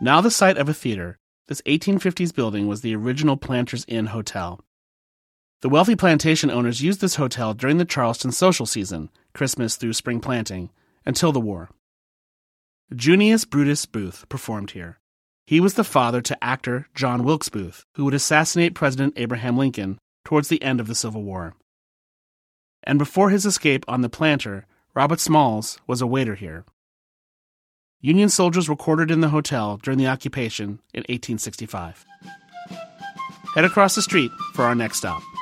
Now the site of a theater, this 1850s building was the original Planters Inn Hotel. The wealthy plantation owners used this hotel during the Charleston social season, Christmas through spring planting, until the war. Junius Brutus Booth performed here. He was the father to actor John Wilkes Booth, who would assassinate President Abraham Lincoln towards the end of the Civil War. And before his escape on the Planter, Robert Smalls was a waiter here. Union soldiers were quartered in the hotel during the occupation in 1865. Head across the street for our next stop.